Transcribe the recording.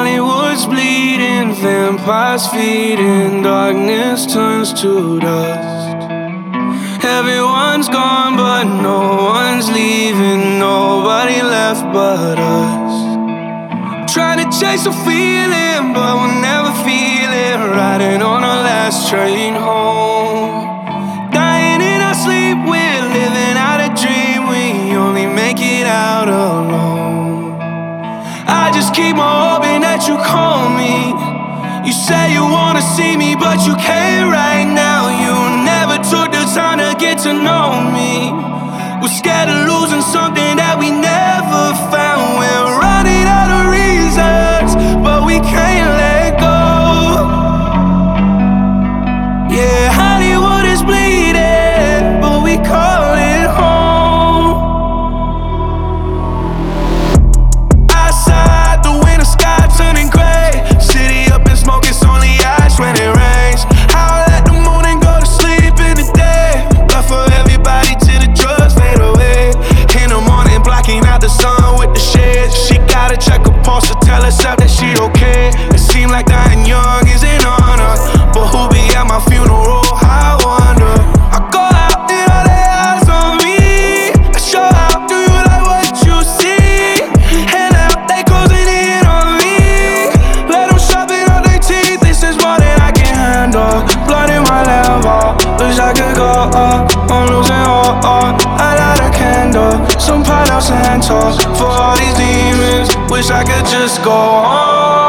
Hollywood's bleeding, vampires feeding, darkness turns to dust. Everyone's gone but no one's leaving, nobody left but us. Trying to chase a feeling but we'll never feel it, riding on our last train home. Dying in our sleep, we're living out a dream, we only make it out alone. I just keep on hoping that you call me. You say you wanna see me but you can't right now. You never took the time to get to know me. We're scared of losing something that we never found. We're running out of reasons but we can't let go. Yeah, Hollywood is bleeding but we call it home. Outside, the winter sky turning gray. City up in smoke, it's only ash when it rains. Howl at the moon and go to sleep in the day. Love for everybody till the drugs fade away. In the morning, blocking out the sun with the shades. She gotta check her pulse to tell herself that she okay. It seems like dying young is an honor, but who be at my funeral? I wonder. I go out and all they eyes on me. I show out, do you like what you see? And now they closing in on me. Let them shove it on their teeth, this is more than I can handle. Blood in my liver, wish I could go up. I'm losing all, I light a candle, some pineapple and talk for all these demons. Wish I could just go on.